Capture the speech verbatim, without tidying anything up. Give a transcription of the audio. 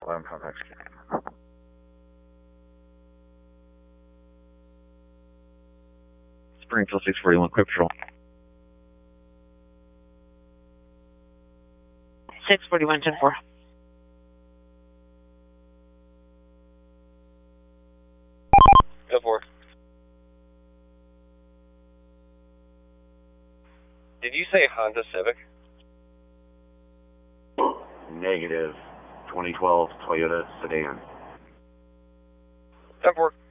eleven contact scan. Springfield six forty-one, quick patrol. six forty-one, ten four. ten four. Did you say Honda Civic? Negative. twenty twelve Toyota sedan. ten four.